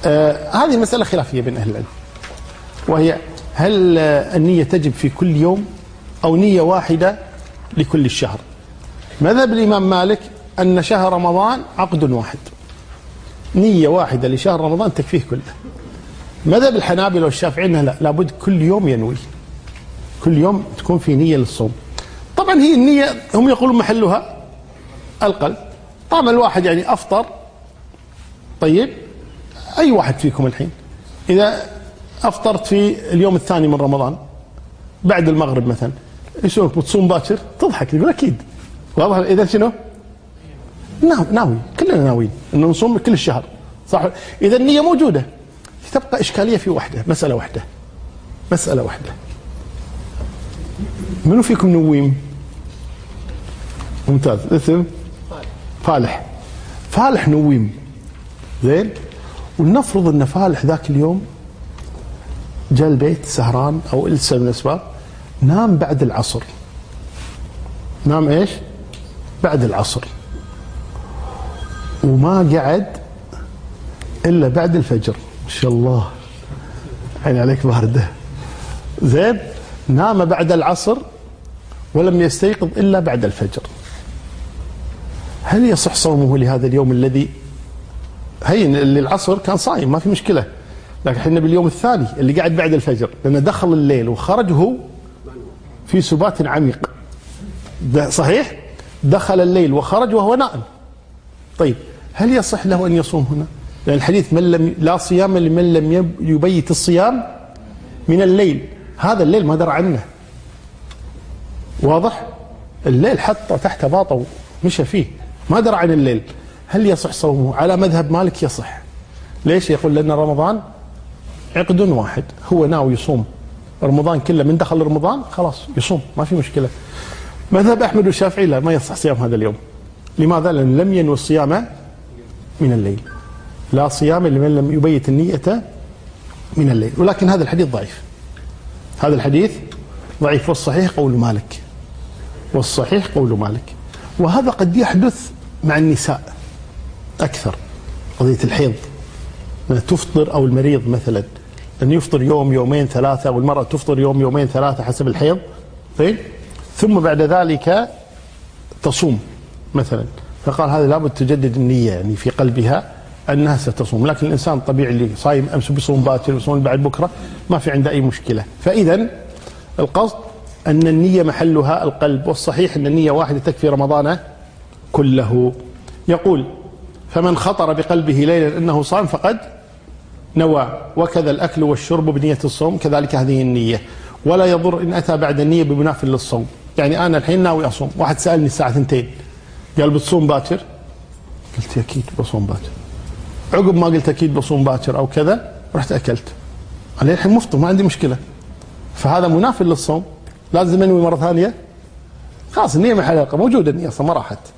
هذه مسألة خلافية بين أهل العلم، وهي هل النية تجب في كل يوم أو نية واحدة لكل الشهر؟ مذهب الإمام مالك أن شهر رمضان عقد واحد، نية واحدة لشهر رمضان تكفيه كله. مذهب الحنابلة والشافعيين لا، لابد كل يوم ينوي، كل يوم تكون في نية للصوم. طبعا هي النية هم يقولون محلها القلب. طبعا الواحد يعني أفطر، طيب أي واحد فيكم الحين إذا أفطرت في اليوم الثاني من رمضان بعد المغرب مثلا، ايش رايك بتصوم باكر؟ تضحك تقول أكيد، واضح؟ إذا شنو؟ ناوي، كلنا ناويين إنه نصوم كل الشهر، صح؟ إذا النية موجودة. تبقى إشكالية في واحدة، مسألة واحدة. منو فيكم نويم؟ ممتاز. اسم فالح نويم، زين. ولنفرض ان فالح ذاك اليوم جاء البيت سهران او لسه من الاسباب، نام بعد العصر. نام ايش؟ بعد العصر، وما قعد الا بعد الفجر. ما شاء الله، عين عليك بارده. زين، نام بعد العصر ولم يستيقظ الا بعد الفجر. هل يصح صومه لهذا اليوم الذي اللي العصر كان صايم ما في مشكلة، لكن احنا باليوم الثاني اللي قاعد بعد الفجر، لأنه دخل الليل وخرج هو في سبات عميق، صحيح؟ دخل الليل وخرج وهو نائم. طيب هل يصح له أن يصوم هنا؟ لأن الحديث لا صيام لمن لم يبيت الصيام من الليل. هذا الليل ما درى عنه، واضح؟ الليل حطه تحت باطه ومشى فيه، ما درى عن الليل. هل يصح صومه؟ على مذهب مالك يصح. ليش؟ يقول لأن رمضان عقد واحد، هو ناوي يصوم رمضان كله، من دخل رمضان خلاص يصوم ما في مشكلة. مذهب أحمد والشافعي لا، ما يصح صيام هذا اليوم. لماذا؟ لأن لم ينوي الصيام من الليل. لا صيام لمن لم يبيت النية من الليل. ولكن هذا الحديث ضعيف، هذا الحديث ضعيف. والصحيح قول مالك. وهذا قد يحدث مع النساء أكثر، قضية الحيض، تفطر أو المريض مثلا أن يفطر يوم يومين ثلاثة، والمرأة تفطر يوم يومين ثلاثة حسب الحيض، ثم بعد ذلك تصوم مثلا، فقال هذا لابد تجدد النية يعني في قلبها أنها ستصوم. لكن الإنسان الطبيعي اللي صايم أمس بيصوم باكر ويصوم بعد بكرة ما في عنده أي مشكلة. فإذا القصد أن النية محلها القلب، والصحيح أن النية واحدة تكفي رمضان كله. يقول فمن خطر بقلبه ليلا أنه صام فقد نوى، وكذا الأكل والشرب بنية الصوم، كذلك هذه النية. ولا يضر إن أتى بعد النية بمناف للصوم. يعني أنا الحين ناوي أصوم، واحد سألني الساعة 2 قال بتصوم باكر؟ قلت أكيد بصوم باكر. عقب ما قلت أكيد بصوم باكر أو كذا رحت أكلت، أنا الحين مفطر ما عندي مشكلة، فهذا مناف للصوم. لازم أنوي مرة ثانية؟ خلاص النية محلها موجودة، النية أصلا ما راحت.